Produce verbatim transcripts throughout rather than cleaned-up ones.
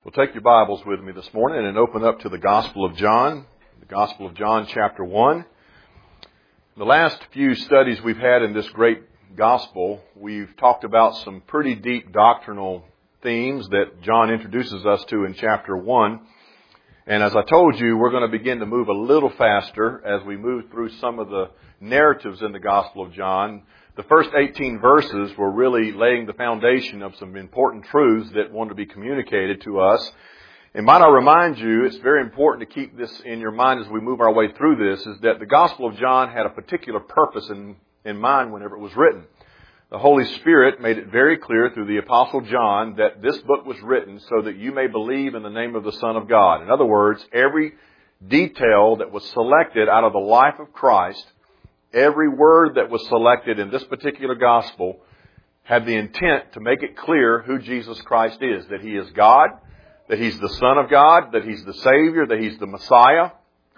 Well, take your Bibles with me this morning and open up to the Gospel of John, the Gospel of John chapter one. The last few studies we've had in this great Gospel, we've talked about some pretty deep doctrinal themes that John introduces us to in chapter one. And as I told you, we're going to begin to move a little faster as we move through some of the narratives in the Gospel of John. The first eighteen verses were really laying the foundation of some important truths that want to be communicated to us. And might I remind you, it's very important to keep this in your mind as we move our way through this, is that the Gospel of John had a particular purpose in, in mind whenever it was written. The Holy Spirit made it very clear through the Apostle John that this book was written so that you may believe in the name of the Son of God. In other words, every detail that was selected out of the life of Christ, every word that was selected in this particular gospel had the intent to make it clear who Jesus Christ is, that He is God, that He's the Son of God, that He's the Savior, that He's the Messiah.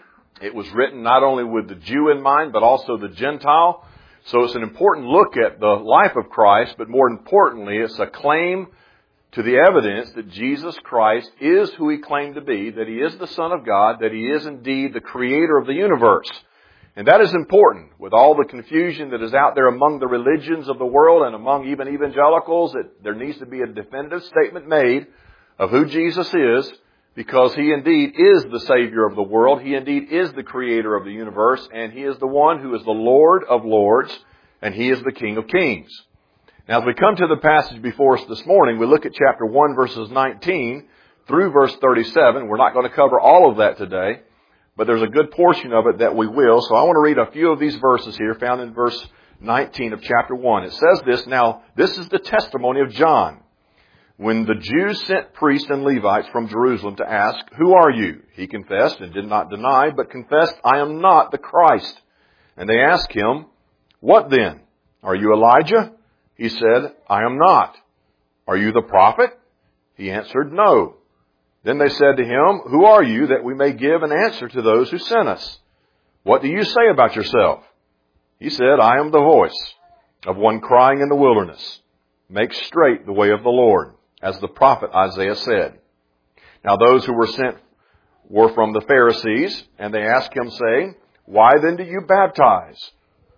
It was written not only with the Jew in mind, but also the Gentile. So it's an important look at the life of Christ, but more importantly, it's a claim to the evidence that Jesus Christ is who He claimed to be, that He is the Son of God, that He is indeed the Creator of the universe. And that is important. With all the confusion that is out there among the religions of the world and among even evangelicals, that there needs to be a definitive statement made of who Jesus is, because He indeed is the Savior of the world. He indeed is the Creator of the universe, and He is the one who is the Lord of lords, and He is the King of kings. Now, as we come to the passage before us this morning, we look at chapter one, verses nineteen through verse thirty-seven. We're not going to cover all of that today, but there's a good portion of it that we will. So I want to read a few of these verses here, found in verse nineteen of chapter one. It says this, "Now, this is the testimony of John. When the Jews sent priests and Levites from Jerusalem to ask, 'Who are you?' He confessed and did not deny, but confessed, 'I am not the Christ.' And they asked him, 'What then? Are you Elijah?' He said, 'I am not.' 'Are you the prophet?' He answered, 'No.' Then they said to him, 'Who are you, that we may give an answer to those who sent us? What do you say about yourself?' He said, 'I am the voice of one crying in the wilderness, make straight the way of the Lord, as the prophet Isaiah said.' Now those who were sent were from the Pharisees, and they asked him, saying, 'Why then do you baptize,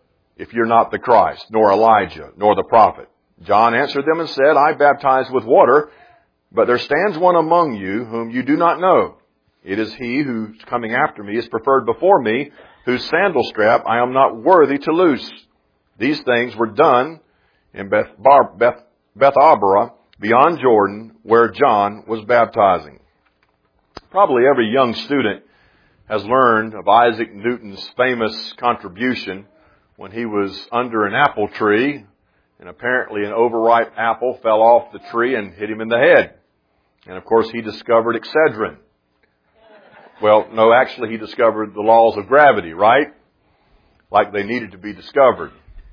if you're not the Christ, nor Elijah, nor the prophet?' John answered them and said, 'I baptize with water, but there stands one among you whom you do not know. It is He who's coming after me is preferred before me, whose sandal strap I am not worthy to loose.' These things were done in Beth, Bar, Beth, Bethabara, beyond Jordan, where John was baptizing." Probably every young student has learned of Isaac Newton's famous contribution when he was under an apple tree, and apparently an overripe apple fell off the tree and hit him in the head. And of course he discovered Excedrin. Well, no, actually he discovered the laws of gravity, right? Like they needed to be discovered.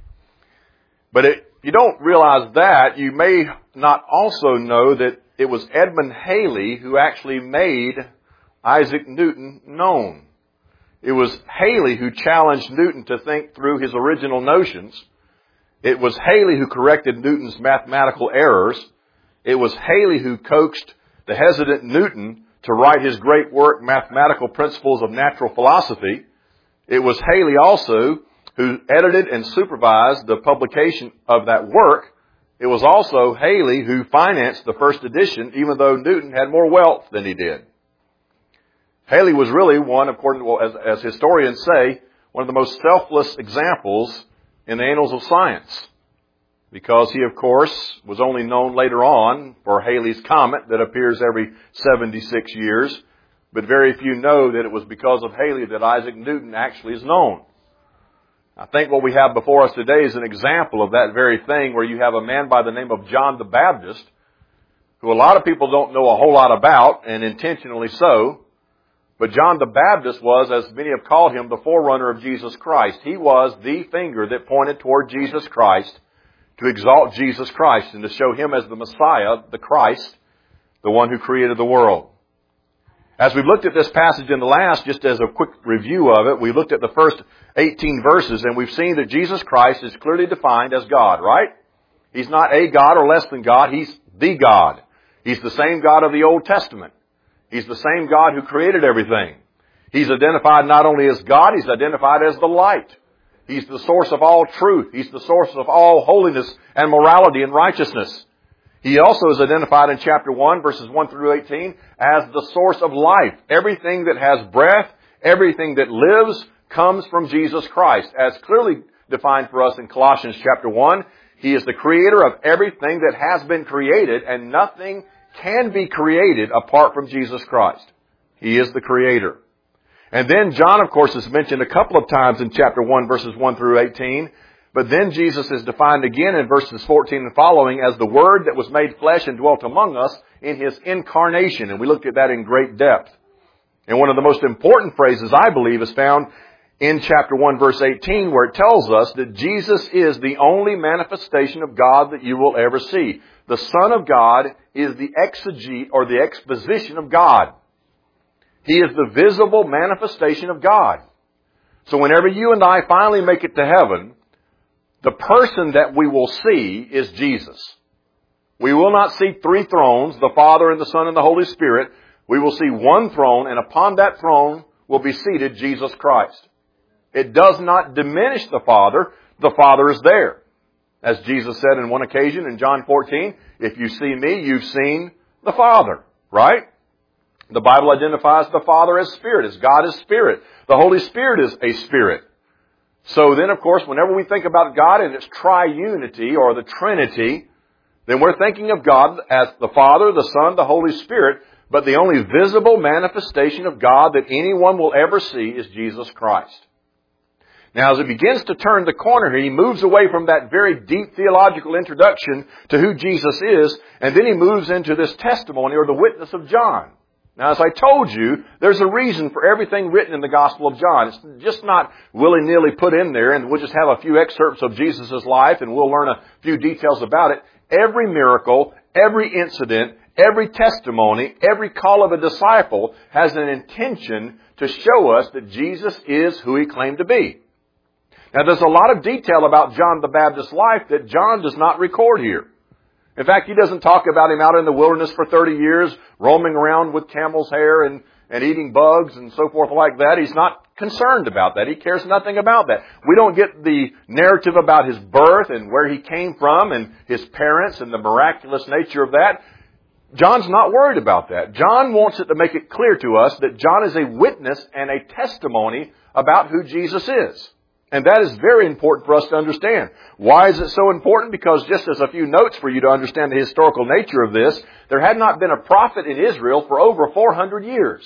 But it, you don't realize that, you may not also know that it was Edmund Halley who actually made Isaac Newton known. It was Halley who challenged Newton to think through his original notions. It was Halley who corrected Newton's mathematical errors. It was Halley who coaxed the hesitant Newton to write his great work, Mathematical Principles of Natural Philosophy. It was Halley also who edited and supervised the publication of that work. It was also Halley who financed the first edition, even though Newton had more wealth than he did. Halley was really one, according to, well, as, as historians say, one of the most selfless examples in the annals of science. Because he, of course, was only known later on for Halley's Comet that appears every seventy-six years. But very few know that it was because of Halley that Isaac Newton actually is known. I think what we have before us today is an example of that very thing, where you have a man by the name of John the Baptist, who a lot of people don't know a whole lot about, and intentionally so. But John the Baptist was, as many have called him, the forerunner of Jesus Christ. He was the finger that pointed toward Jesus Christ, to exalt Jesus Christ and to show Him as the Messiah, the Christ, the one who created the world. As we've looked at this passage in the last, just as a quick review of it, we looked at the first eighteen verses, and we've seen that Jesus Christ is clearly defined as God, right? He's not a God or less than God. He's the God. He's the same God of the Old Testament. He's the same God who created everything. He's identified not only as God, He's identified as the light. He's the source of all truth. He's the source of all holiness and morality and righteousness. He also is identified in chapter one, verses one through eighteen, as the source of life. Everything that has breath, everything that lives, comes from Jesus Christ, as clearly defined for us in Colossians chapter one. He is the creator of everything that has been created, and nothing can be created apart from Jesus Christ. He is the creator. And then John, of course, is mentioned a couple of times in chapter one, verses one through eighteen. But then Jesus is defined again in verses fourteen and following as the Word that was made flesh and dwelt among us in His incarnation. And we looked at that in great depth. And one of the most important phrases, I believe, is found in chapter one, verse eighteen, where it tells us that Jesus is the only manifestation of God that you will ever see. The Son of God is the exegete or the exposition of God. He is the visible manifestation of God. So whenever you and I finally make it to heaven, the person that we will see is Jesus. We will not see three thrones, the Father and the Son and the Holy Spirit. We will see one throne, and upon that throne will be seated Jesus Christ. It does not diminish the Father. The Father is there. As Jesus said in one occasion in John fourteen, if you see me, you've seen the Father. Right? The Bible identifies the Father as Spirit, as God is Spirit. The Holy Spirit is a Spirit. So then, of course, whenever we think about God and its triunity or the Trinity, then we're thinking of God as the Father, the Son, the Holy Spirit, but the only visible manifestation of God that anyone will ever see is Jesus Christ. Now, as it begins to turn the corner here, he moves away from that very deep theological introduction to who Jesus is, and then he moves into this testimony or the witness of John. Now, as I told you, there's a reason for everything written in the Gospel of John. It's just not willy-nilly put in there, and we'll just have a few excerpts of Jesus' life, and we'll learn a few details about it. Every miracle, every incident, every testimony, every call of a disciple has an intention to show us that Jesus is who He claimed to be. Now, there's a lot of detail about John the Baptist's life that John does not record here. In fact, he doesn't talk about him out in the wilderness for thirty years, roaming around with camel's hair and, and eating bugs and so forth like that. He's not concerned about that. He cares nothing about that. We don't get the narrative about his birth and where he came from and his parents and the miraculous nature of that. John's not worried about that. John wants it to make it clear to us that John is a witness and a testimony about who Jesus is. And that is very important for us to understand. Why is it so important? Because just as a few notes for you to understand the historical nature of this, there had not been a prophet in Israel for over four hundred years.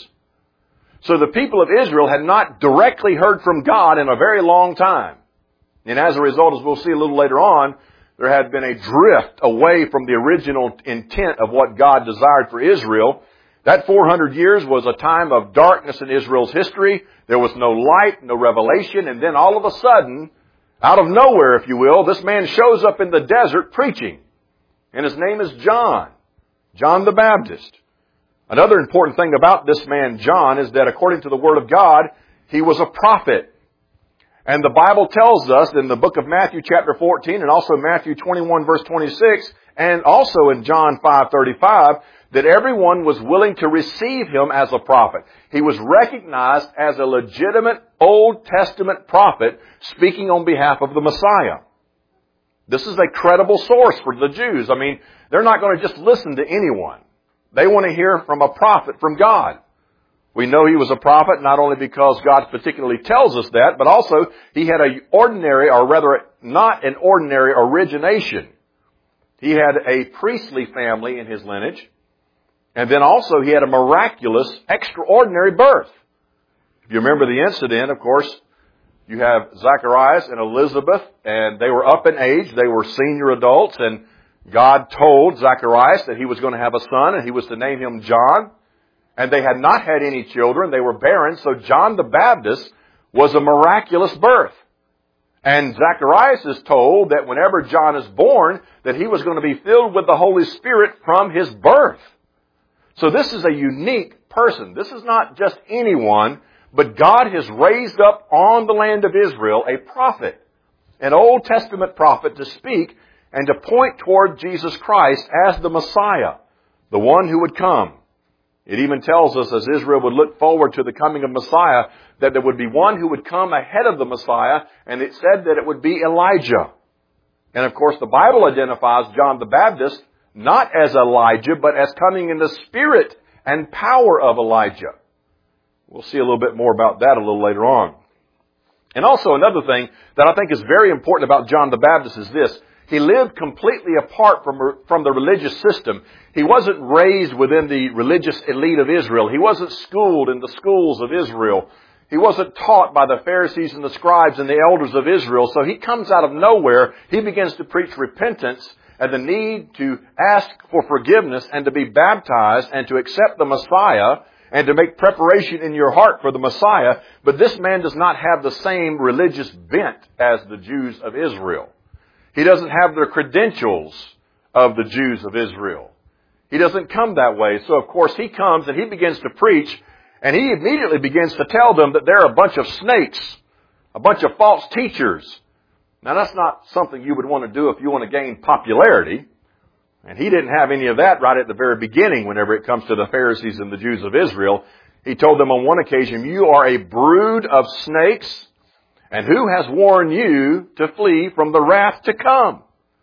So the people of Israel had not directly heard from God in a very long time. And as a result, as we'll see a little later on, there had been a drift away from the original intent of what God desired for Israel. That four hundred years was a time of darkness in Israel's history. There was no light, no revelation, and then all of a sudden, out of nowhere, if you will, this man shows up in the desert preaching. And his name is John, John the Baptist. Another important thing about this man, John, is that according to the Word of God, he was a prophet. And the Bible tells us in the book of Matthew chapter fourteen and also Matthew twenty-one verse twenty-six and also in John five thirty-five that everyone was willing to receive him as a prophet. He was recognized as a legitimate Old Testament prophet speaking on behalf of the Messiah. This is a credible source for the Jews. I mean, they're not going to just listen to anyone. They want to hear from a prophet from God. We know he was a prophet not only because God particularly tells us that, but also he had an ordinary, or rather not an ordinary origination. He had a priestly family in his lineage. And then also he had a miraculous, extraordinary birth. If you remember the incident, of course, you have Zacharias and Elizabeth, and they were up in age. They were senior adults, and God told Zacharias that he was going to have a son, and he was to name him John. And they had not had any children. They were barren. So John the Baptist was a miraculous birth. And Zacharias is told that whenever John is born, that he was going to be filled with the Holy Spirit from his birth. So this is a unique person. This is not just anyone, but God has raised up on the land of Israel a prophet, an Old Testament prophet to speak and to point toward Jesus Christ as the Messiah. the one who would come. It even tells us, as Israel would look forward to the coming of Messiah, that there would be one who would come ahead of the Messiah, and it said that it would be Elijah. And of course, the Bible identifies John the Baptist not as Elijah, but as coming in the spirit and power of Elijah. We'll see a little bit more about that a little later on. And also another thing that I think is very important about John the Baptist is this. He lived completely apart from, from the religious system. He wasn't raised within the religious elite of Israel. He wasn't schooled in the schools of Israel. He wasn't taught by the Pharisees and the scribes and the elders of Israel. So he comes out of nowhere. He begins to preach repentance and the need to ask for forgiveness and to be baptized and to accept the Messiah and to make preparation in your heart for the Messiah. But this man does not have the same religious bent as the Jews of Israel. He doesn't have the credentials of the Jews of Israel. He doesn't come that way. So of course he comes and he begins to preach, and he immediately begins to tell them that they're a bunch of snakes, a bunch of false teachers. Now that's not something you would want to do if you want to gain popularity. And he didn't have any of that right at the very beginning whenever it comes to the Pharisees and the Jews of Israel. He told them on one occasion, "You are a brood of snakes, and who has warned you to flee from the wrath to come?"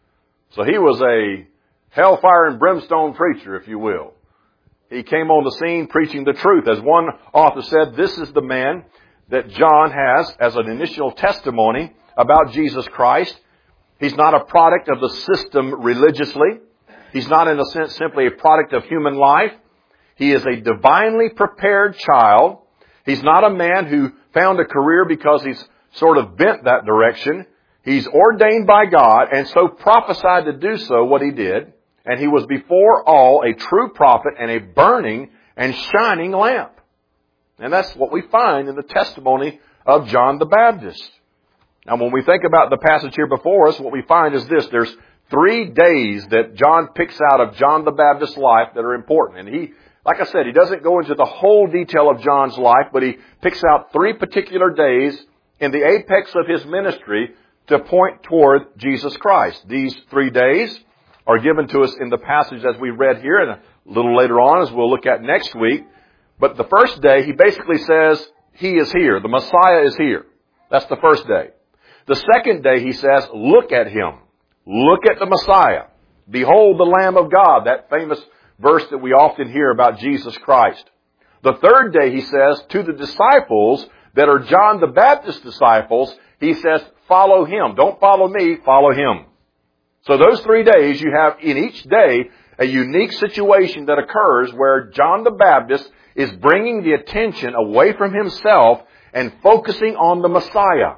So he was a hellfire and brimstone preacher, if you will. He came on the scene preaching the truth. As one author said, this is the man that John has as an initial testimony about Jesus Christ. He's not a product of the system religiously. He's not, in a sense, simply a product of human life. He is a divinely prepared child. He's not a man who found a career because he's sort of bent that direction. He's ordained by God and so prophesied to do so what he did. And he was before all a true prophet and a burning and shining lamp. And that's what we find in the testimony of John the Baptist. Now when we think about the passage here before us, what we find is this. There's three days that John picks out of John the Baptist's life that are important. And he, like I said, he doesn't go into the whole detail of John's life, but he picks out three particular days in the apex of his ministry to point toward Jesus Christ. These three days are given to us in the passage as we read here, and a little later on as we'll look at next week. But the first day, he basically says, he is here. The Messiah is here. That's the first day. The second day, he says, look at him. Look at the Messiah. Behold the Lamb of God, that famous verse that we often hear about Jesus Christ. The third day, he says, to the disciples that are John the Baptist's disciples, he says, follow him. Don't follow me, follow him. So those three days, you have in each day a unique situation that occurs where John the Baptist is bringing the attention away from himself and focusing on the Messiah.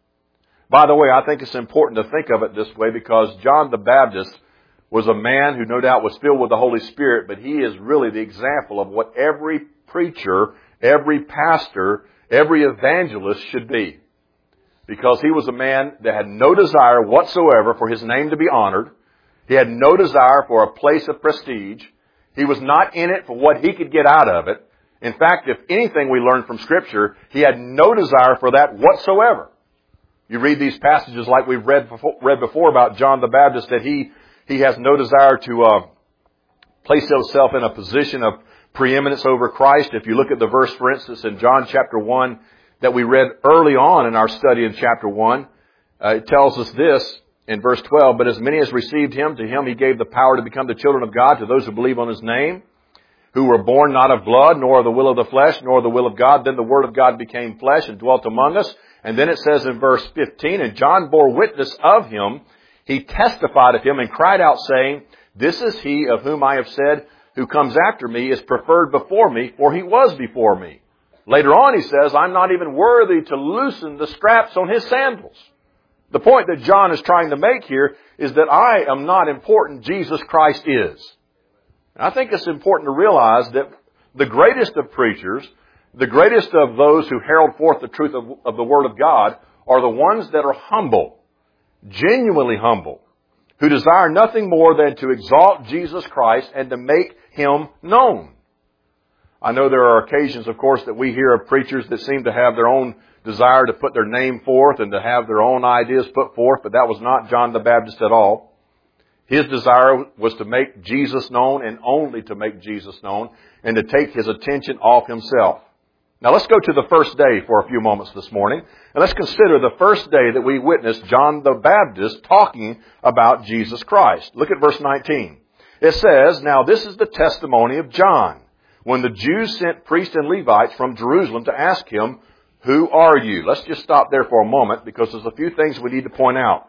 By the way, I think it's important to think of it this way because John the Baptist was a man who no doubt was filled with the Holy Spirit, but he is really the example of what every preacher, every pastor, every evangelist should be. Because he was a man that had no desire whatsoever for his name to be honored. He had no desire for a place of prestige. He was not in it for what he could get out of it. In fact, if anything we learn from Scripture, he had no desire for that whatsoever. You read these passages like we've read before, read before about John the Baptist, that he, he has no desire to uh, place himself in a position of preeminence over Christ. If you look at the verse, for instance, in John chapter one, that we read early on in our study in chapter one, uh, it tells us this in verse twelve, but as many as received him, to him he gave the power to become the children of God, to those who believe on his name, who were born not of blood, nor of the will of the flesh, nor of the will of God. Then the word of God became flesh and dwelt among us. And then it says in verse fifteen, and John bore witness of him. He testified of him and cried out, saying, this is he of whom I have said, who comes after me is preferred before me, for he was before me. Later on he says, I'm not even worthy to loosen the straps on his sandals. The point that John is trying to make here is that I am not important, Jesus Christ is. And I think it's important to realize that the greatest of preachers, the greatest of those who herald forth the truth of, of the Word of God are the ones that are humble, genuinely humble, who desire nothing more than to exalt Jesus Christ and to make him known. I know there are occasions, of course, that we hear of preachers that seem to have their own desire to put their name forth and to have their own ideas put forth, but that was not John the Baptist at all. His desire was to make Jesus known and only to make Jesus known and to take his attention off himself. Now let's go to the first day for a few moments this morning, and let's consider the first day that we witnessed John the Baptist talking about Jesus Christ. Look at verse nineteen. It says, "Now this is the testimony of John, when the Jews sent priests and Levites from Jerusalem to ask him, 'Who are you?'" Let's just stop there for a moment because there's a few things we need to point out.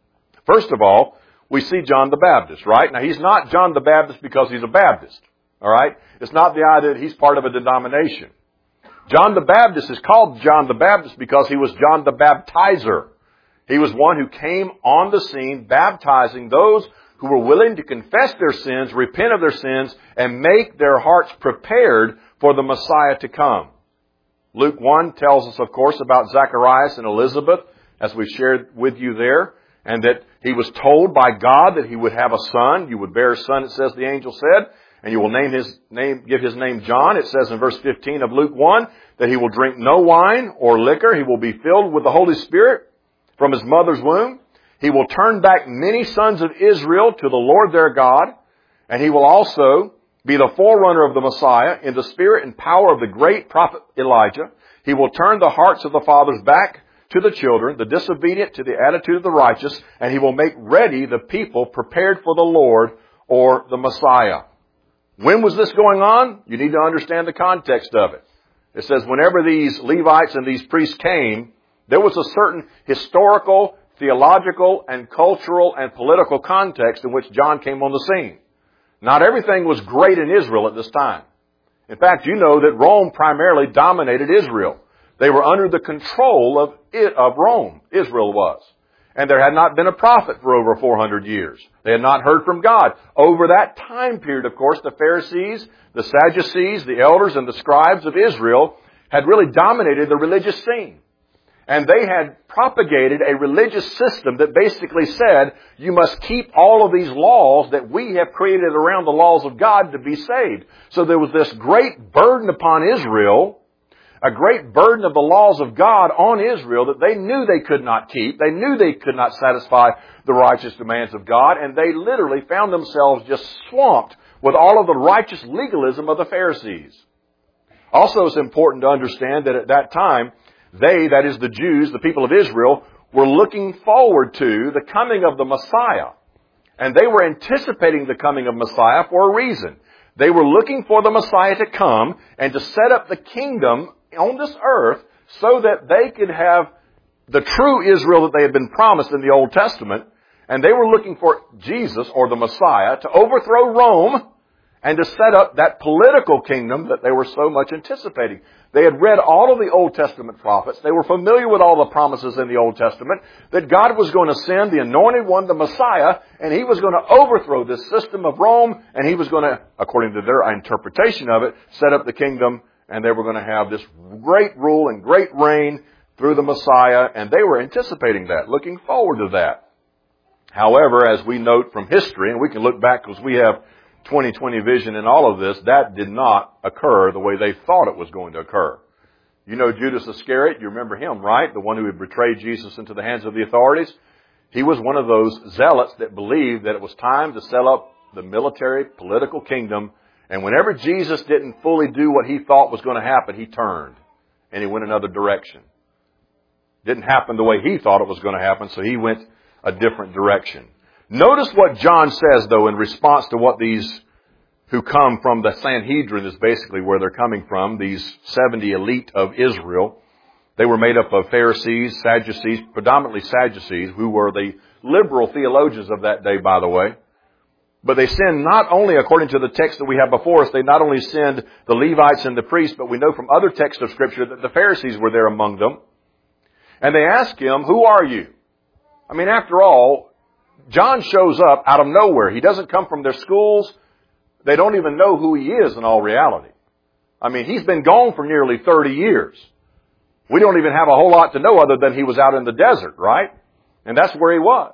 First of all, we see John the Baptist, right? Now he's not John the Baptist because he's a Baptist, all right? It's not the idea that he's part of a denomination. John the Baptist is called John the Baptist because he was John the Baptizer. He was one who came on the scene baptizing those who were willing to confess their sins, repent of their sins, and make their hearts prepared for the Messiah to come. Luke one tells us, of course, about Zacharias and Elizabeth, as we shared with you there, and that he was told by God that he would have a son. You would bear a son, it says the angel said, and you will name his name, give his name John. It says in verse fifteen of Luke one that he will drink no wine or liquor. He will be filled with the Holy Spirit from his mother's womb. He will turn back many sons of Israel to the Lord their God, and he will also be the forerunner of the Messiah in the spirit and power of the great prophet Elijah. He will turn the hearts of the fathers back to the children, the disobedient to the attitude of the righteous, and he will make ready the people prepared for the Lord or the Messiah. When was this going on? You need to understand the context of it. It says whenever these Levites and these priests came, there was a certain historical, theological, and cultural and political context in which John came on the scene. Not everything was great in Israel at this time. In fact, you know that Rome primarily dominated Israel. They were under the control of, it, of Rome, Israel was. And there had not been a prophet for over four hundred years. They had not heard from God. Over that time period, of course, the Pharisees, the Sadducees, the elders, and the scribes of Israel had really dominated the religious scene. And they had propagated a religious system that basically said, you must keep all of these laws that we have created around the laws of God to be saved. So there was this great burden upon Israel, a great burden of the laws of God on Israel that they knew they could not keep. They knew they could not satisfy the righteous demands of God, and they literally found themselves just swamped with all of the righteous legalism of the Pharisees. Also, it's important to understand that at that time, they, that is the Jews, the people of Israel, were looking forward to the coming of the Messiah. And they were anticipating the coming of Messiah for a reason. They were looking for the Messiah to come and to set up the kingdom on this earth so that they could have the true Israel that they had been promised in the Old Testament. And they were looking for Jesus, or the Messiah, to overthrow Rome and to set up that political kingdom that they were so much anticipating. They had read all of the Old Testament prophets. They were familiar with all the promises in the Old Testament that God was going to send the anointed one, the Messiah, and he was going to overthrow this system of Rome, and he was going to, according to their interpretation of it, set up the kingdom, and they were going to have this great rule and great reign through the Messiah, and they were anticipating that, looking forward to that. However, as we note from history, and we can look back because we have twenty twenty vision in all of this, that did not occur the way they thought it was going to occur. You know Judas Iscariot, you remember him, right? The one who had betrayed Jesus into the hands of the authorities. He was one of those zealots that believed that it was time to set up the military, political kingdom, and whenever Jesus didn't fully do what he thought was going to happen, he turned and he went another direction. Didn't happen the way he thought it was going to happen, so he went a different direction. Notice what John says, though, in response to what these who come from the Sanhedrin is basically where they're coming from, these seventy elite of Israel. They were made up of Pharisees, Sadducees, predominantly Sadducees, who were the liberal theologians of that day, by the way. But they sinned not only, according to the text that we have before us, they not only sinned the Levites and the priests, but we know from other texts of Scripture that the Pharisees were there among them. And they asked him, "Who are you?" I mean, after all, John shows up out of nowhere. He doesn't come from their schools. They don't even know who he is in all reality. I mean, he's been gone for nearly thirty years. We don't even have a whole lot to know other than he was out in the desert, right? And that's where he was.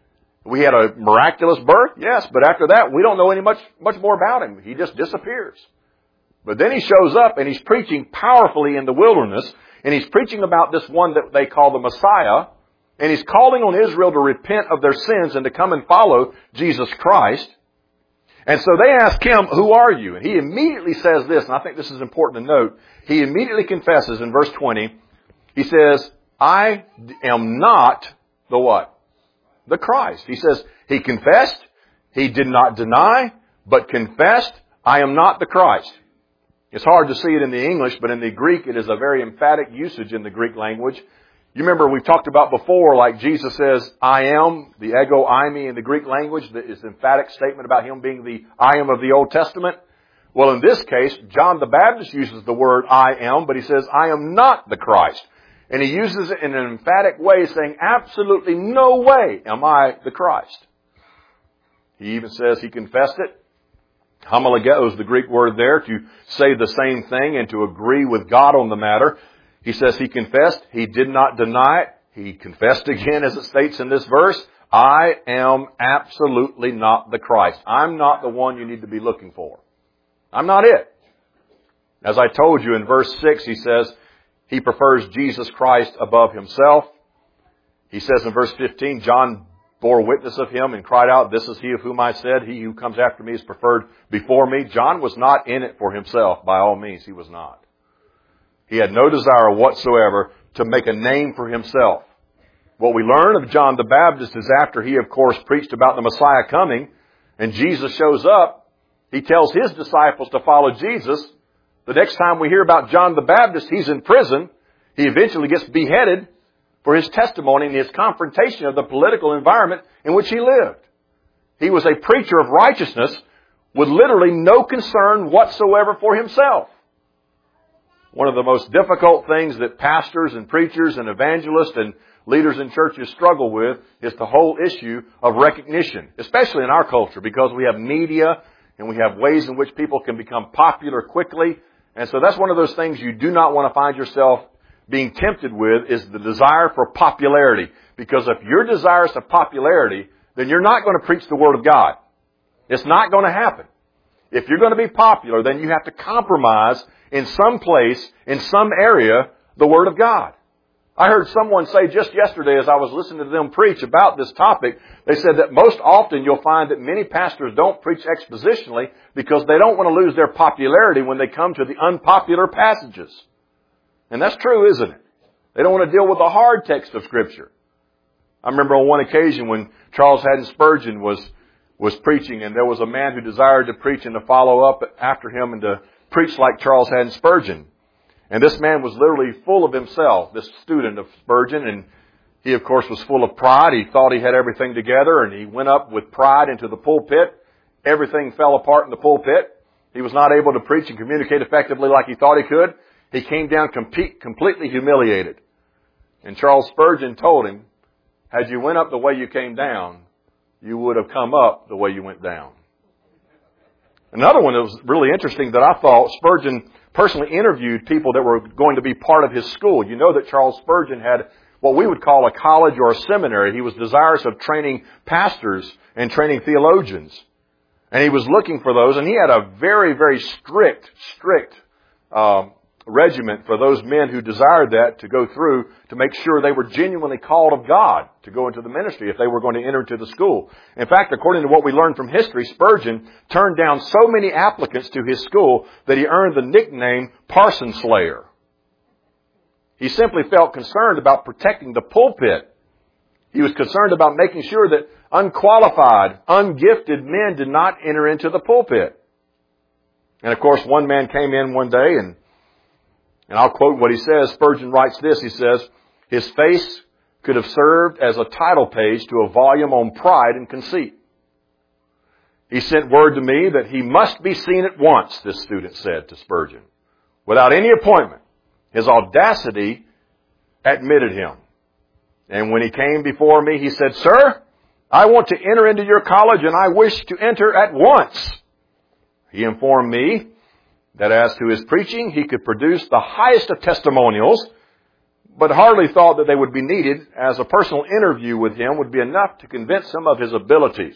We had a miraculous birth, yes, but after that, we don't know any much, much more about him. He just disappears. But then he shows up and he's preaching powerfully in the wilderness, and he's preaching about this one that they call the Messiah. And He's calling on Israel to repent of their sins and to come and follow Jesus Christ. And so they ask Him, who are you? And He immediately says this, and I think this is important to note. He immediately confesses in verse twenty. He says, I am not the what? The Christ. He says, He confessed, He did not deny, but confessed, I am not the Christ. It's hard to see it in the English, but in the Greek it is a very emphatic usage in the Greek language. You remember we've talked about before, like Jesus says, I am, the ego eimi in the Greek language, that is an emphatic statement about Him being the I am of the Old Testament. Well, in this case, John the Baptist uses the word I am, but he says, I am not the Christ. And he uses it in an emphatic way, saying, absolutely no way am I the Christ. He even says he confessed it. Homologeo is the Greek word there, to say the same thing and to agree with God on the matter. He says he confessed. He did not deny it. He confessed again, as it states in this verse, I am absolutely not the Christ. I'm not the one you need to be looking for. I'm not it. As I told you in verse six, he says, he prefers Jesus Christ above himself. He says in verse fifteen, John bore witness of him and cried out, this is he of whom I said, he who comes after me is preferred before me. John was not in it for himself, by all means, he was not. He had no desire whatsoever to make a name for himself. What we learn of John the Baptist is after he, of course, preached about the Messiah coming, and Jesus shows up, he tells his disciples to follow Jesus. The next time we hear about John the Baptist, he's in prison. He eventually gets beheaded for his testimony and his confrontation of the political environment in which he lived. He was a preacher of righteousness with literally no concern whatsoever for himself. One of the most difficult things that pastors and preachers and evangelists and leaders in churches struggle with is the whole issue of recognition, especially in our culture, because we have media and we have ways in which people can become popular quickly. And so that's one of those things you do not want to find yourself being tempted with, is the desire for popularity. Because if you're desirous of popularity, then you're not going to preach the Word of God. It's not going to happen. If you're going to be popular, then you have to compromise in some place, in some area, the Word of God. I heard someone say just yesterday as I was listening to them preach about this topic, they said that most often you'll find that many pastors don't preach expositionally because they don't want to lose their popularity when they come to the unpopular passages. And that's true, isn't it? They don't want to deal with the hard text of Scripture. I remember on one occasion when Charles Haddon Spurgeon was, was preaching, and there was a man who desired to preach and to follow up after him and to preach like Charles Haddon Spurgeon. And this man was literally full of himself, this student of Spurgeon, and he, of course, was full of pride. He thought he had everything together, and he went up with pride into the pulpit. Everything fell apart in the pulpit. He was not able to preach and communicate effectively like he thought he could. He came down compete, completely humiliated. And Charles Spurgeon told him, had you went up the way you came down, you would have come up the way you went down. Another one that was really interesting that I thought, Spurgeon personally interviewed people that were going to be part of his school. You know that Charles Spurgeon had what we would call a college or a seminary. He was desirous of training pastors and training theologians. And he was looking for those, and he had a very, very strict, strict um, regiment for those men who desired that to go through to make sure they were genuinely called of God to go into the ministry if they were going to enter into the school. In fact, according to what we learned from history, Spurgeon turned down so many applicants to his school that he earned the nickname Parson Slayer. He simply felt concerned about protecting the pulpit. He was concerned about making sure that unqualified, ungifted men did not enter into the pulpit. And of course, one man came in one day and And I'll quote what he says. Spurgeon writes this. He says, his face could have served as a title page to a volume on pride and conceit. He sent word to me that he must be seen at once, this student said to Spurgeon. Without any appointment, his audacity admitted him. And when he came before me, he said, Sir, I want to enter into your college and I wish to enter at once. He informed me that as to his preaching, he could produce the highest of testimonials, but hardly thought that they would be needed, as a personal interview with him would be enough to convince him of his abilities.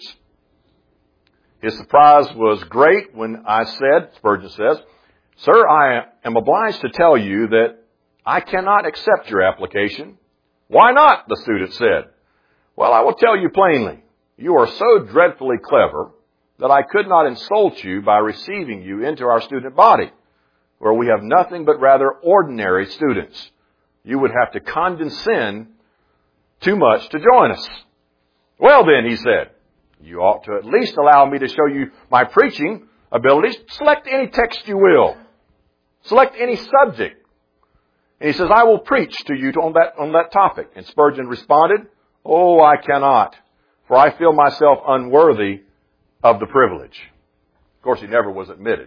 His surprise was great when I said, Spurgeon says, Sir, I am obliged to tell you that I cannot accept your application. Why not? The student said. Well, I will tell you plainly. You are so dreadfully clever that I could not insult you by receiving you into our student body, where we have nothing but rather ordinary students. You would have to condescend too much to join us. Well then, he said, you ought to at least allow me to show you my preaching abilities. Select any text you will. Select any subject. And he says, I will preach to you on that, on that topic. And Spurgeon responded, oh, I cannot, for I feel myself unworthy of the privilege. Of course, he never was admitted.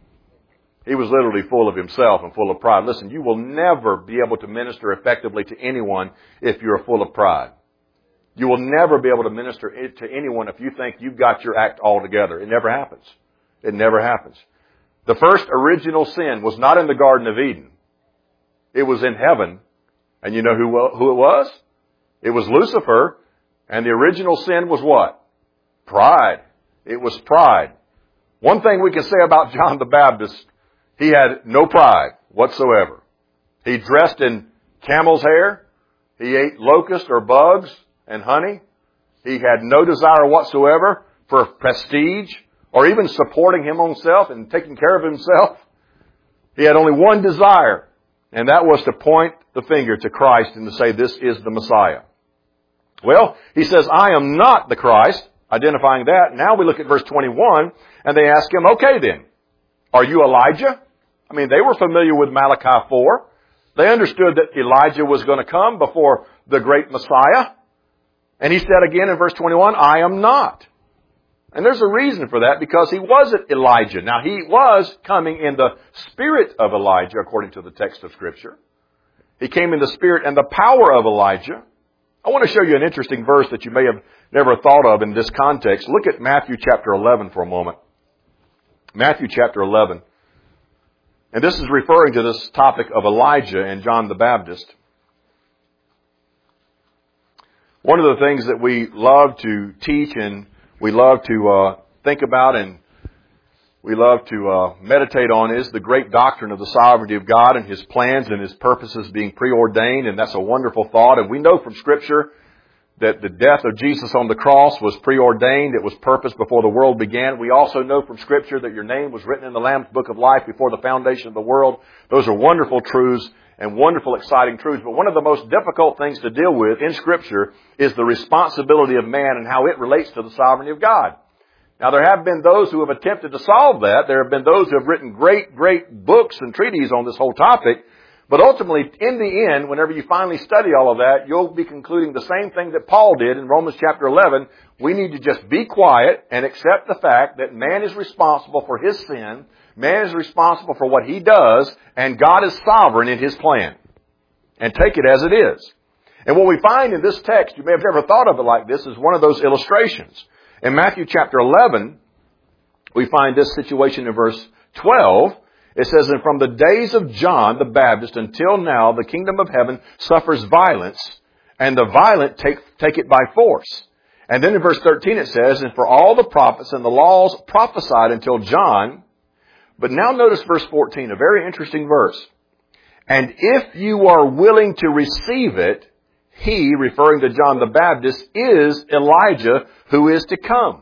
He was literally full of himself and full of pride. Listen, you will never be able to minister effectively to anyone if you're full of pride. You will never be able to minister to anyone if you think you've got your act all together. It never happens. It never happens. The first original sin was not in the Garden of Eden. It was in heaven. And you know who, who it was? It was Lucifer. And the original sin was what? Pride. It was pride. One thing we can say about John the Baptist, he had no pride whatsoever. He dressed in camel's hair. He ate locusts or bugs and honey. He had no desire whatsoever for prestige or even supporting him himself and taking care of himself. He had only one desire, and that was to point the finger to Christ and to say, this is the Messiah. Well, he says, I am not the Christ, identifying that. Now we look at verse twenty-one, and they ask him, okay then, are you Elijah? I mean, they were familiar with Malachi four. They understood that Elijah was going to come before the great Messiah. And he said again in verse twenty-one, I am not. And there's a reason for that, because he wasn't Elijah. Now, he was coming in the spirit of Elijah, according to the text of Scripture. He came in the spirit and the power of Elijah. I want to show you an interesting verse that you may have never thought of in this context. Look at Matthew chapter eleven for a moment. Matthew chapter eleven. And this is referring to this topic of Elijah and John the Baptist. One of the things that we love to teach and we love to uh, think about and we love to uh, meditate on is the great doctrine of the sovereignty of God and His plans and His purposes being preordained. And that's a wonderful thought. And we know from Scripture that the death of Jesus on the cross was preordained. It was purposed before the world began. We also know from Scripture that your name was written in the Lamb's Book of Life before the foundation of the world. Those are wonderful truths and wonderful, exciting truths. But one of the most difficult things to deal with in Scripture is the responsibility of man and how it relates to the sovereignty of God. Now, there have been those who have attempted to solve that. There have been those who have written great, great books and treatises on this whole topic. But ultimately, in the end, whenever you finally study all of that, you'll be concluding the same thing that Paul did in Romans chapter eleven. We need to just be quiet and accept the fact that man is responsible for his sin. Man is responsible for what he does, and God is sovereign in His plan. And take it as it is. And what we find in this text, you may have never thought of it like this, is one of those illustrations. In Matthew chapter eleven, we find this situation in verse twelve. It says, and from the days of John the Baptist until now, the kingdom of heaven suffers violence, and the violent take, take it by force. And then in verse thirteen it says, and for all the prophets and the laws prophesied until John. But now notice verse fourteen, a very interesting verse. And if you are willing to receive it, he, referring to John the Baptist, is Elijah who is to come.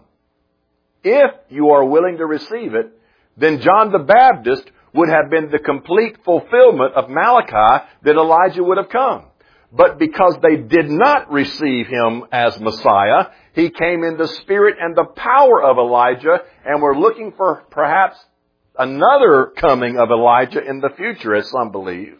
If you are willing to receive it, then John the Baptist would have been the complete fulfillment of Malachi that Elijah would have come. But because they did not receive him as Messiah, he came in the spirit and the power of Elijah, and we're looking for perhaps another coming of Elijah in the future, as some believe.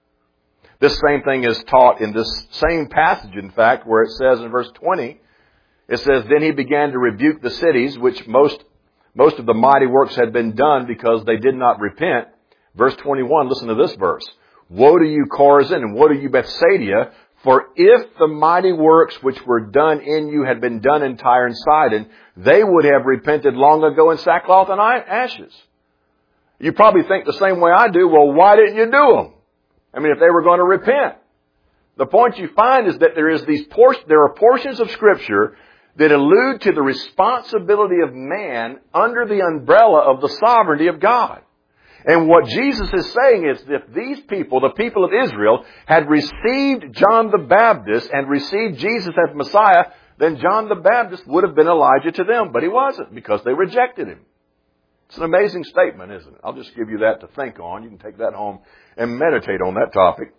This same thing is taught in this same passage, in fact, where it says in verse twenty, it says, then he began to rebuke the cities, which most Most of the mighty works had been done because they did not repent. Verse twenty-one, listen to this verse. Woe to you, Chorazin, and woe to you, Bethsaida, for if the mighty works which were done in you had been done in Tyre and Sidon, they would have repented long ago in sackcloth and ashes. You probably think the same way I do. Well, why didn't you do them? I mean, if they were going to repent. The point you find is that there is these por- there are portions of Scripture that allude to the responsibility of man under the umbrella of the sovereignty of God. And what Jesus is saying is that if these people, the people of Israel, had received John the Baptist and received Jesus as Messiah, then John the Baptist would have been Elijah to them. But he wasn't, because they rejected him. It's an amazing statement, isn't it? I'll just give you that to think on. You can take that home and meditate on that topic.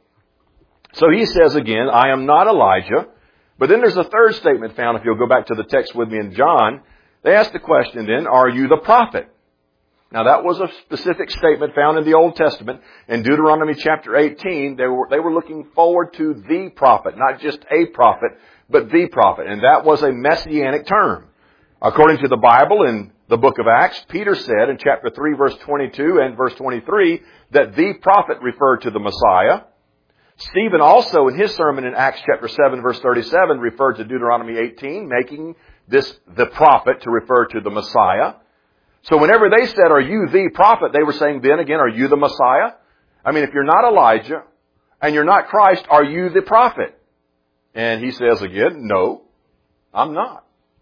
So he says again, I am not Elijah. But then there's a third statement found, if you'll go back to the text with me in John. They ask the question then, are you the prophet? Now that was a specific statement found in the Old Testament. In Deuteronomy chapter eighteen, they were, they were looking forward to the prophet, not just a prophet, but the prophet. And that was a messianic term. According to the Bible in the book of Acts, Peter said in chapter three, verse twenty-two and verse twenty-three, that the prophet referred to the Messiah. Stephen also in his sermon in Acts chapter seven, verse thirty-seven, referred to Deuteronomy eighteen, making this the prophet to refer to the Messiah. So whenever they said, are you the prophet, they were saying then again, are you the Messiah? I mean, if you're not Elijah and you're not Christ, are you the prophet? And he says again, no, I'm not.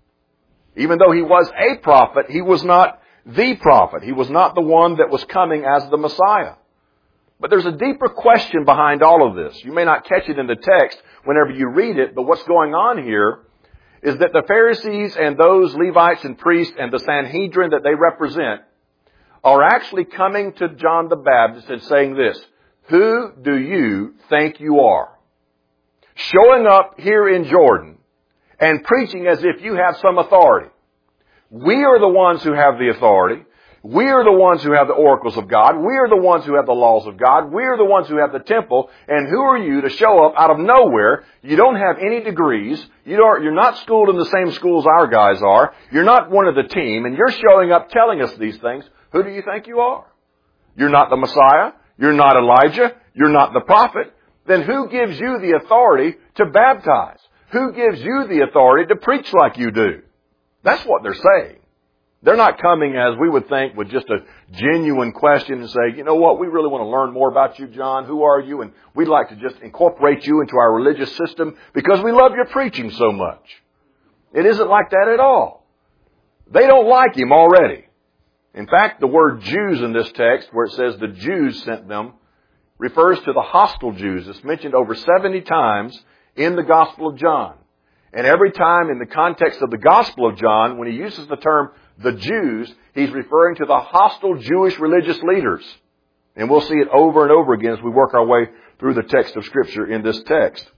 Even though he was a prophet, he was not the prophet. He was not the one that was coming as the Messiah. But there's a deeper question behind all of this. You may not catch it in the text whenever you read it, but what's going on here is that the Pharisees and those Levites and priests and the Sanhedrin that they represent are actually coming to John the Baptist and saying this, who do you think you are? Showing up here in Jordan and preaching as if you have some authority. We are the ones who have the authority. We are the ones who have the oracles of God. We are the ones who have the laws of God. We are the ones who have the temple. And who are you to show up out of nowhere? You don't have any degrees. You don't, you're not schooled in the same schools our guys are. You're not one of the team. And you're showing up telling us these things. Who do you think you are? You're not the Messiah. You're not Elijah. You're not the prophet. Then who gives you the authority to baptize? Who gives you the authority to preach like you do? That's what they're saying. They're not coming, as we would think, with just a genuine question and say, you know what, we really want to learn more about you, John. Who are you? And we'd like to just incorporate you into our religious system because we love your preaching so much. It isn't like that at all. They don't like him already. In fact, the word Jews in this text, where it says the Jews sent them, refers to the hostile Jews. It's mentioned over seventy times in the Gospel of John. And every time in the context of the Gospel of John, when he uses the term the Jews, he's referring to the hostile Jewish religious leaders. And we'll see it over and over again as we work our way through the text of Scripture in this text.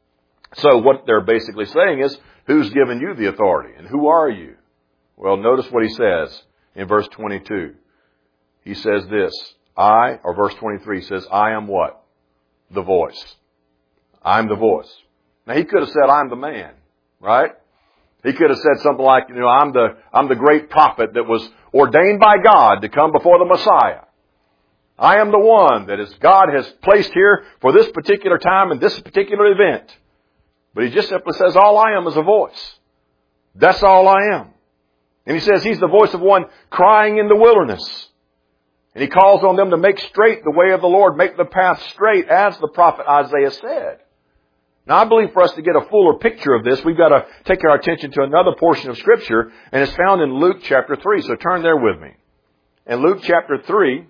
So what they're basically saying is, who's given you the authority? And who are you? Well, notice what he says in verse twenty-two. He says this, I, or verse twenty-three says, I am what? The voice. I'm the voice. Now he could have said, I'm the man, right? He could have said something like, you know, I'm the, I'm the great prophet that was ordained by God to come before the Messiah. I am the one that is, God has placed here for this particular time and this particular event. But he just simply says, all I am is a voice. That's all I am. And he says he's the voice of one crying in the wilderness. And he calls on them to make straight the way of the Lord, make the path straight, as the prophet Isaiah said. Now, I believe for us to get a fuller picture of this, we've got to take our attention to another portion of Scripture, and it's found in Luke chapter three. So turn there with me. In Luke chapter three,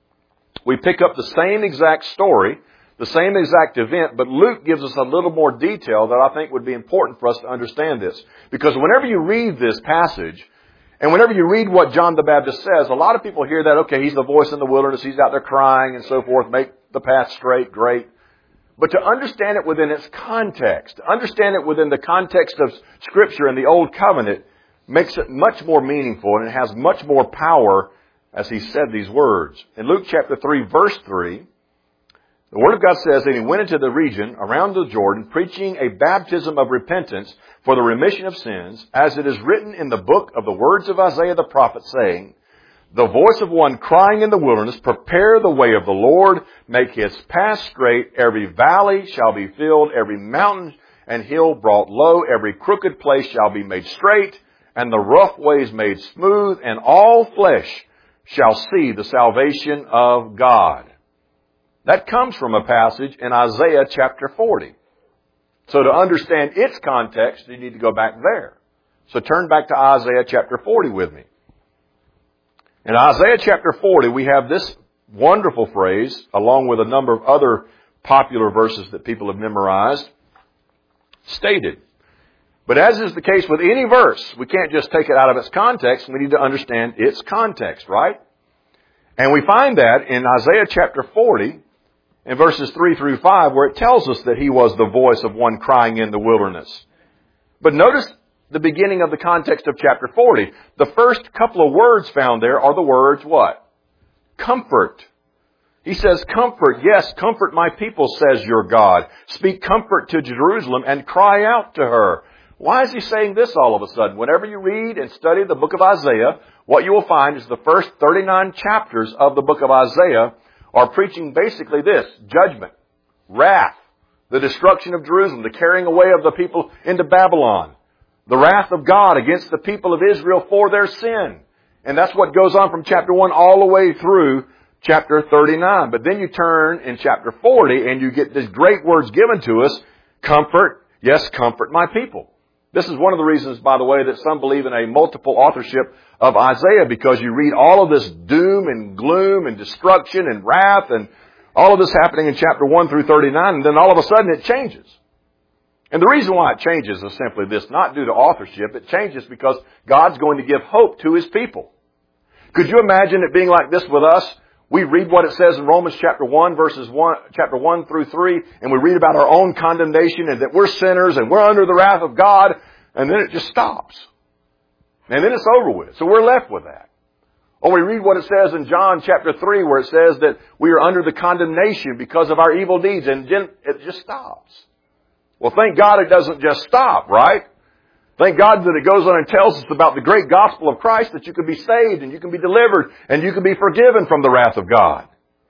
we pick up the same exact story, the same exact event, but Luke gives us a little more detail that I think would be important for us to understand this. Because whenever you read this passage, and whenever you read what John the Baptist says, a lot of people hear that, okay, he's the voice in the wilderness, he's out there crying and so forth, make the path straight, great. But to understand it within its context, to understand it within the context of Scripture and the Old Covenant, makes it much more meaningful, and it has much more power as he said these words. In Luke chapter three, verse three, the Word of God says that he went into the region around the Jordan, preaching a baptism of repentance for the remission of sins, as it is written in the book of the words of Isaiah the prophet, saying, the voice of one crying in the wilderness, prepare the way of the Lord, make his path straight. Every valley shall be filled, every mountain and hill brought low, every crooked place shall be made straight, and the rough ways made smooth, and all flesh shall see the salvation of God. That comes from a passage in Isaiah chapter forty. So to understand its context, you need to go back there. So turn back to Isaiah chapter forty with me. In Isaiah chapter forty, we have this wonderful phrase, along with a number of other popular verses that people have memorized, stated. But as is the case with any verse, we can't just take it out of its context. We need to understand its context, right? And we find that in Isaiah chapter forty, in verses three through five, where it tells us that he was the voice of one crying in the wilderness. But notice the beginning of the context of chapter forty. The first couple of words found there are the words what? Comfort. He says, comfort, yes, comfort my people, says your God. Speak comfort to Jerusalem and cry out to her. Why is he saying this all of a sudden? Whenever you read and study the book of Isaiah, what you will find is the first thirty-nine chapters of the book of Isaiah are preaching basically this: judgment, wrath, the destruction of Jerusalem, the carrying away of the people into Babylon, the wrath of God against the people of Israel for their sin. And that's what goes on from chapter one all the way through chapter thirty-nine. But then you turn in chapter forty and you get these great words given to us: comfort, yes, comfort my people. This is one of the reasons, by the way, that some believe in a multiple authorship of Isaiah, because you read all of this doom and gloom and destruction and wrath and all of this happening in chapter one through thirty-nine, and then all of a sudden it changes. And the reason why it changes is simply this: not due to authorship. It changes because God's going to give hope to His people. Could you imagine it being like this with us? We read what it says in Romans chapter one, verses one, chapter one through three, and we read about our own condemnation and that we're sinners and we're under the wrath of God, and then it just stops. And then it's over with. So we're left with that. Or we read what it says in John chapter three, where it says that we are under the condemnation because of our evil deeds, and then it just stops. Well, thank God it doesn't just stop, right? Thank God that it goes on and tells us about the great gospel of Christ, that you can be saved and you can be delivered and you can be forgiven from the wrath of God.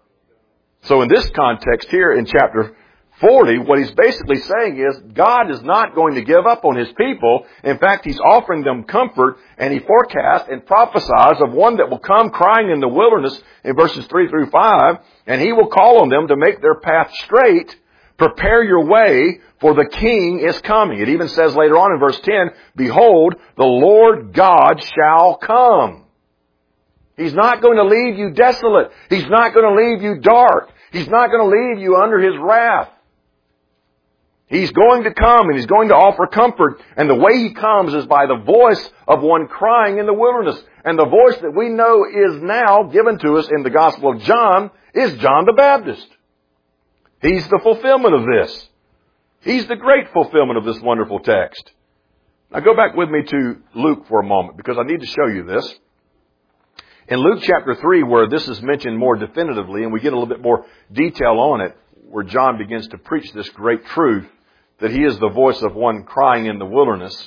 So in this context here in chapter forty, what he's basically saying is God is not going to give up on His people. In fact, He's offering them comfort, and He forecasts and prophesies of one that will come crying in the wilderness in verses three through five, and He will call on them to make their path straight. Prepare your way, for the King is coming. It even says later on in verse ten, behold, the Lord God shall come. He's not going to leave you desolate. He's not going to leave you dark. He's not going to leave you under His wrath. He's going to come, and He's going to offer comfort. And the way He comes is by the voice of one crying in the wilderness. And the voice that we know is now given to us in the Gospel of John is John the Baptist. He's the fulfillment of this. He's the great fulfillment of this wonderful text. Now go back with me to Luke for a moment, because I need to show you this. In Luke chapter three, where this is mentioned more definitively, and we get a little bit more detail on it, where John begins to preach this great truth, that He is the voice of one crying in the wilderness.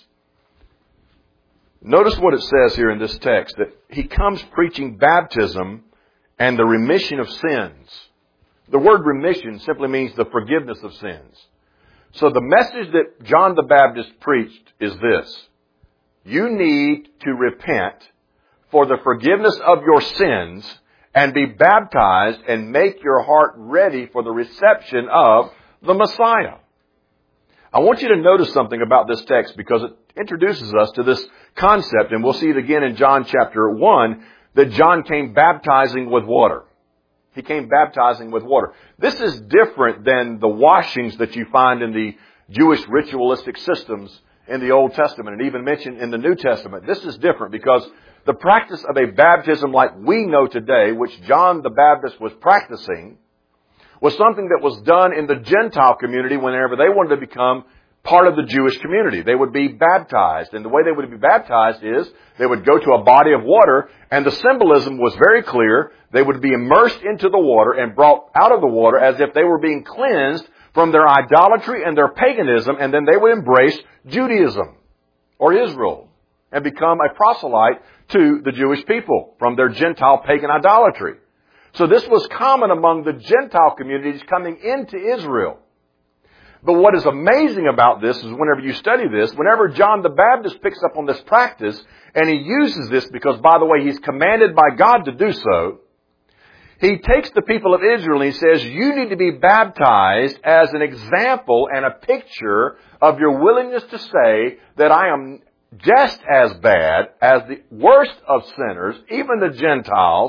Notice what it says here in this text, that He comes preaching baptism and the remission of sins. The word remission simply means the forgiveness of sins. So the message that John the Baptist preached is this: you need to repent for the forgiveness of your sins and be baptized and make your heart ready for the reception of the Messiah. I want you to notice something about this text, because it introduces us to this concept, and we'll see it again in John chapter one, that John came baptizing with water. He came baptizing with water. This is different than the washings that you find in the Jewish ritualistic systems in the Old Testament, and even mentioned in the New Testament. This is different because the practice of a baptism like we know today, which John the Baptist was practicing, was something that was done in the Gentile community whenever they wanted to become part of the Jewish community. They would be baptized. And the way they would be baptized is they would go to a body of water, and the symbolism was very clear. They would be immersed into the water and brought out of the water as if they were being cleansed from their idolatry and their paganism, and then they would embrace Judaism or Israel and become a proselyte to the Jewish people from their Gentile pagan idolatry. So this was common among the Gentile communities coming into Israel. But what is amazing about this is whenever you study this, whenever John the Baptist picks up on this practice, and he uses this because, by the way, he's commanded by God to do so, he takes the people of Israel and he says, you need to be baptized as an example and a picture of your willingness to say that I am just as bad as the worst of sinners, even the Gentiles,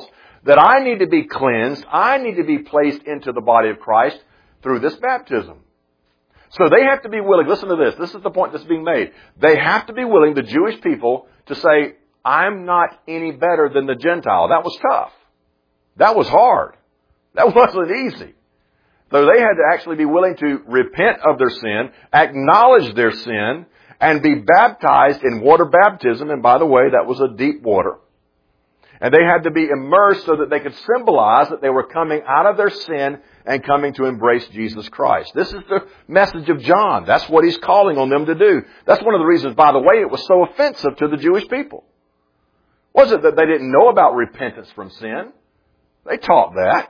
that I need to be cleansed, I need to be placed into the body of Christ through this baptism. So they have to be willing, listen to this, this is the point that's being made. They have to be willing, the Jewish people, to say, I'm not any better than the Gentile. That was tough. That was hard. That wasn't easy. So they had to actually be willing to repent of their sin, acknowledge their sin, and be baptized in water baptism. And by the way, that was a deep water. And they had to be immersed so that they could symbolize that they were coming out of their sin and coming to embrace Jesus Christ. This is the message of John. That's what he's calling on them to do. That's one of the reasons, by the way, it was so offensive to the Jewish people. Was it that they didn't know about repentance from sin? They taught that.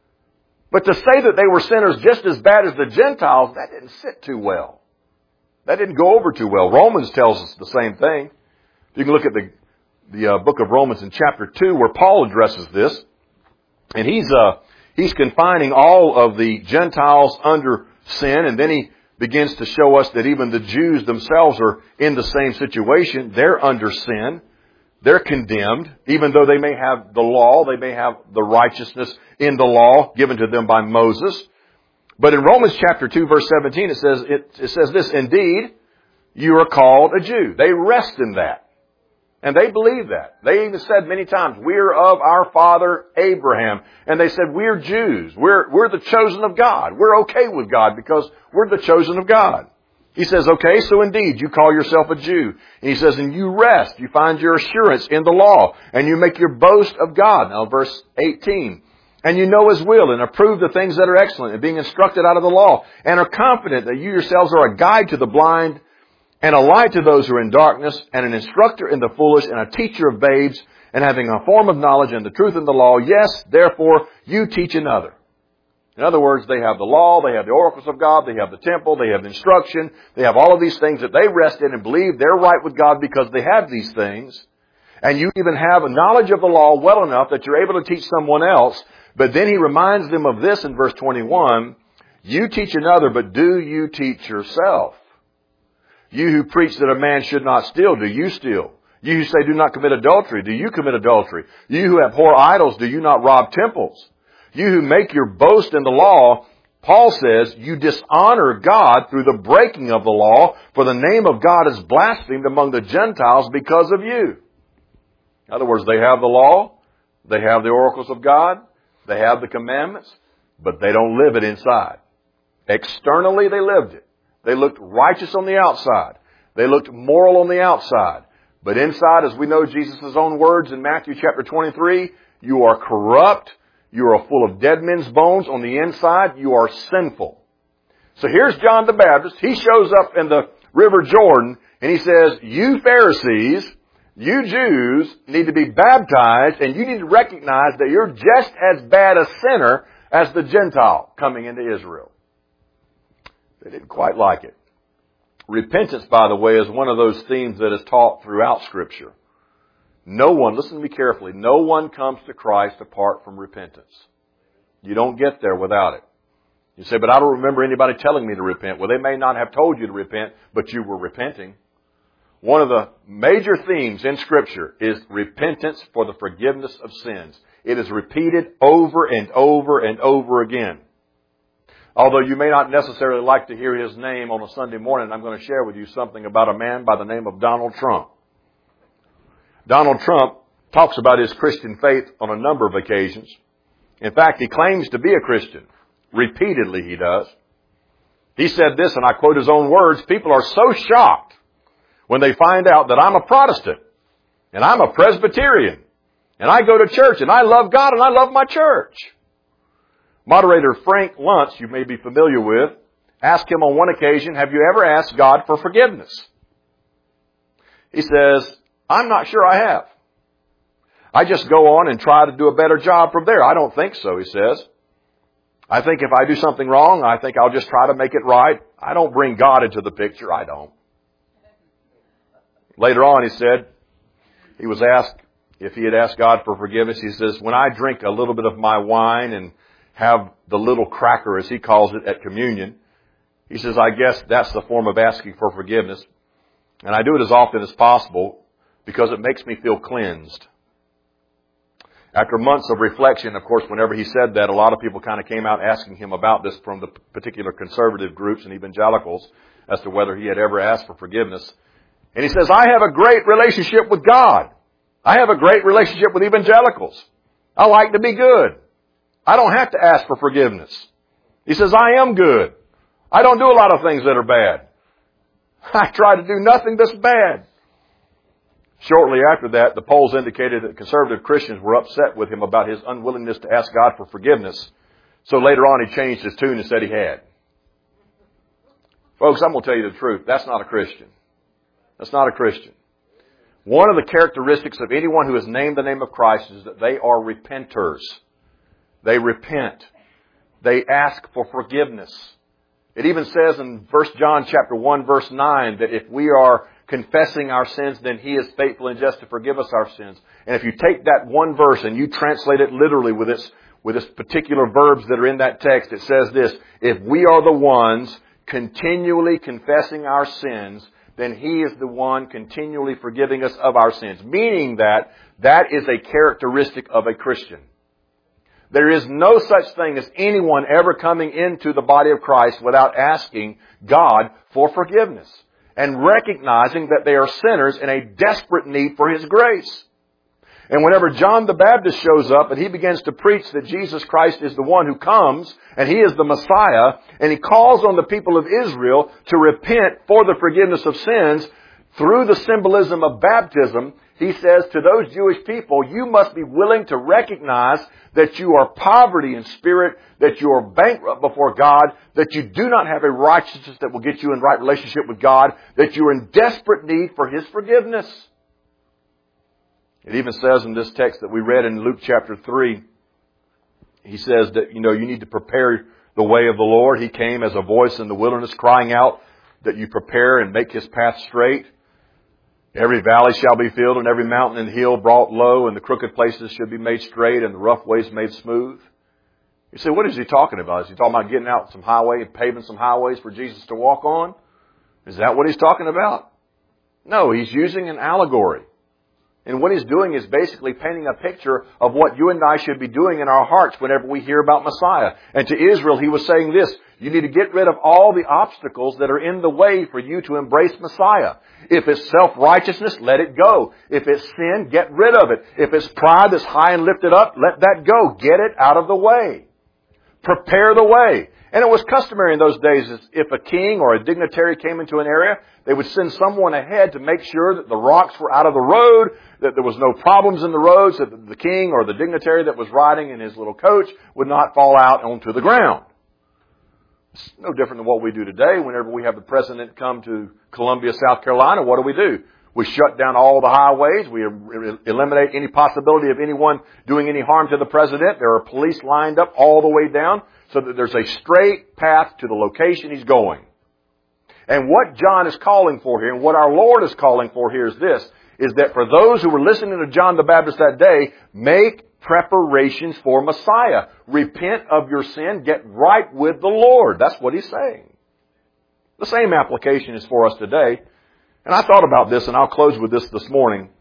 But to say that they were sinners just as bad as the Gentiles, that didn't sit too well. That didn't go over too well. Romans tells us the same thing. You can look at the, the uh, book of Romans in chapter two where Paul addresses this. And he's, uh, he's confining all of the Gentiles under sin. And then he begins to show us that even the Jews themselves are in the same situation. They're under sin. They're condemned, even though they may have the law, they may have the righteousness in the law given to them by Moses. But in Romans chapter two, verse seventeen, it says, it, it says this, indeed, you are called a Jew. They rest in that. And they believe that. They even said many times, we're of our father Abraham. And they said, we're Jews. We're, we're the chosen of God. We're okay with God because we're the chosen of God. He says, okay, so indeed, you call yourself a Jew. And he says, and you rest. You find your assurance in the law. And you make your boast of God. Now, verse eighteen. And you know His will and approve the things that are excellent and being instructed out of the law. And are confident that you yourselves are a guide to the blind and a light to those who are in darkness and an instructor in the foolish and a teacher of babes and having a form of knowledge and the truth in the law. Yes, therefore, you teach another. In other words, they have the law, they have the oracles of God, they have the temple, they have the instruction, they have all of these things that they rest in and believe they're right with God because they have these things. And you even have a knowledge of the law well enough that you're able to teach someone else. But then he reminds them of this in verse twenty-one, you teach another, but do you teach yourself? You who preach that a man should not steal, do you steal? You who say do not commit adultery, do you commit adultery? You who abhor idols, do you not rob temples? You who make your boast in the law, Paul says, you dishonor God through the breaking of the law, for the name of God is blasphemed among the Gentiles because of you. In other words, they have the law, they have the oracles of God, they have the commandments, but they don't live it inside. Externally, they lived it. They looked righteous on the outside. They looked moral on the outside. But inside, as we know Jesus' own words in Matthew chapter twenty-three, you are corrupt. You are full of dead men's bones. On the inside, you are sinful. So here's John the Baptist. He shows up in the River Jordan, and he says, you Pharisees, you Jews need to be baptized, and you need to recognize that you're just as bad a sinner as the Gentile coming into Israel. They didn't quite like it. Repentance, by the way, is one of those themes that is taught throughout Scripture. No one, listen to me carefully, no one comes to Christ apart from repentance. You don't get there without it. You say, but I don't remember anybody telling me to repent. Well, they may not have told you to repent, but you were repenting. One of the major themes in Scripture is repentance for the forgiveness of sins. It is repeated over and over and over again. Although you may not necessarily like to hear his name on a Sunday morning, I'm going to share with you something about a man by the name of Donald Trump. Donald Trump talks about his Christian faith on a number of occasions. In fact, he claims to be a Christian. Repeatedly he does. He said this, and I quote his own words, people are so shocked when they find out that I'm a Protestant and I'm a Presbyterian and I go to church and I love God and I love my church. Moderator Frank Luntz, you may be familiar with, asked him on one occasion, have you ever asked God for forgiveness? He says, I'm not sure I have. I just go on and try to do a better job from there. I don't think so, he says. I think if I do something wrong, I think I'll just try to make it right. I don't bring God into the picture. I don't. Later on, he said, he was asked if he had asked God for forgiveness. He says, when I drink a little bit of my wine and have the little cracker, as he calls it, at communion, he says, I guess that's the form of asking for forgiveness. And I do it as often as possible because it makes me feel cleansed. After months of reflection, of course, whenever he said that, a lot of people kind of came out asking him about this from the particular conservative groups and evangelicals as to whether he had ever asked for forgiveness. And he says, I have a great relationship with God. I have a great relationship with evangelicals. I like to be good. I don't have to ask for forgiveness. He says, I am good. I don't do a lot of things that are bad. I try to do nothing that's bad. Shortly after that, the polls indicated that conservative Christians were upset with him about his unwillingness to ask God for forgiveness. So later on, he changed his tune and said he had. Folks, I'm going to tell you the truth. That's not a Christian. That's not a Christian. One of the characteristics of anyone who has named the name of Christ is that they are repenters. They repent. They ask for forgiveness. It even says in First John chapter one, verse nine, that if we are confessing our sins, then He is faithful and just to forgive us our sins. And if you take that one verse and you translate it literally with its, with its particular verbs that are in that text, it says this: if we are the ones continually confessing our sins, then He is the one continually forgiving us of our sins. Meaning that that is a characteristic of a Christian. There is no such thing as anyone ever coming into the body of Christ without asking God for forgiveness and recognizing that they are sinners in a desperate need for His grace. And whenever John the Baptist shows up and he begins to preach that Jesus Christ is the one who comes and He is the Messiah, and he calls on the people of Israel to repent for the forgiveness of sins through the symbolism of baptism, he says to those Jewish people, you must be willing to recognize that you are poverty in spirit, that you are bankrupt before God, that you do not have a righteousness that will get you in right relationship with God, that you are in desperate need for His forgiveness. It even says in this text that we read in Luke chapter three, he says that, you know, you need to prepare the way of the Lord. He came as a voice in the wilderness crying out that you prepare and make His path straight. Every valley shall be filled and every mountain and hill brought low, and the crooked places should be made straight and the rough ways made smooth. You say, what is he talking about? Is he talking about getting out some highway and paving some highways for Jesus to walk on? Is that what he's talking about? No, he's using an allegory. And what he's doing is basically painting a picture of what you and I should be doing in our hearts whenever we hear about Messiah. And to Israel, he was saying this: you need to get rid of all the obstacles that are in the way for you to embrace Messiah. If it's self-righteousness, let it go. If it's sin, get rid of it. If it's pride that's high and lifted up, let that go. Get it out of the way. Prepare the way. And it was customary in those days, if a king or a dignitary came into an area, they would send someone ahead to make sure that the rocks were out of the road, that there was no problems in the roads, that the king or the dignitary that was riding in his little coach would not fall out onto the ground. It's no different than what we do today. Whenever we have the president come to Columbia, South Carolina, what do we do? We shut down all the highways. We eliminate any possibility of anyone doing any harm to the president. There are police lined up all the way down so that there's a straight path to the location he's going. And what John is calling for here, and what our Lord is calling for here is this, is that for those who were listening to John the Baptist that day, make preparations for Messiah. Repent of your sin. Get right with the Lord. That's what he's saying. The same application is for us today. And I thought about this, and I'll close with this this morning.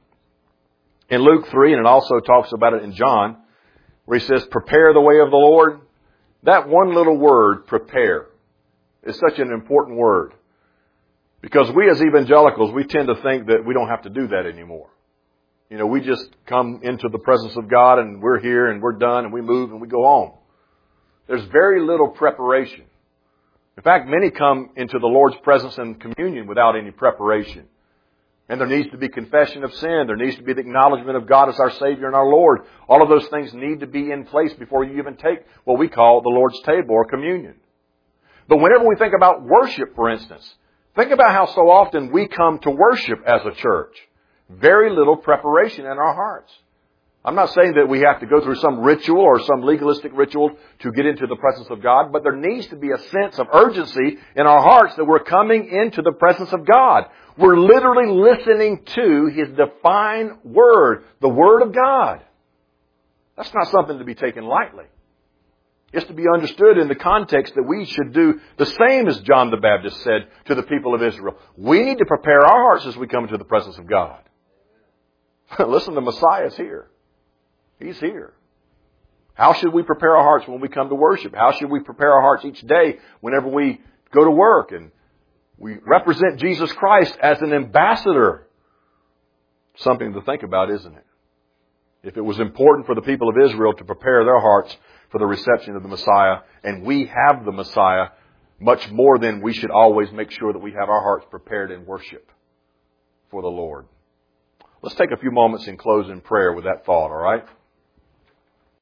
In Luke three, and it also talks about it in John, where he says, prepare the way of the Lord. That one little word, prepare, is such an important word. Because we as evangelicals, we tend to think that we don't have to do that anymore. You know, we just come into the presence of God and we're here and we're done and we move and we go on. There's very little preparation. In fact, many come into the Lord's presence and communion without any preparation. And there needs to be confession of sin. There needs to be the acknowledgement of God as our Savior and our Lord. All of those things need to be in place before you even take what we call the Lord's table or communion. But whenever we think about worship, for instance, think about how so often we come to worship as a church. Very little preparation in our hearts. I'm not saying that we have to go through some ritual or some legalistic ritual to get into the presence of God, but there needs to be a sense of urgency in our hearts that we're coming into the presence of God. We're literally listening to His divine Word, the Word of God. That's not something to be taken lightly. It's to be understood in the context that we should do the same as John the Baptist said to the people of Israel. We need to prepare our hearts as we come into the presence of God. Listen, the Messiah is here. He's here. How should we prepare our hearts when we come to worship? How should we prepare our hearts each day whenever we go to work? And we represent Jesus Christ as an ambassador. Something to think about, isn't it? If it was important for the people of Israel to prepare their hearts for the reception of the Messiah, and we have the Messiah, much more than we should always make sure that we have our hearts prepared in worship for the Lord. Let's take a few moments and close in prayer with that thought, all right?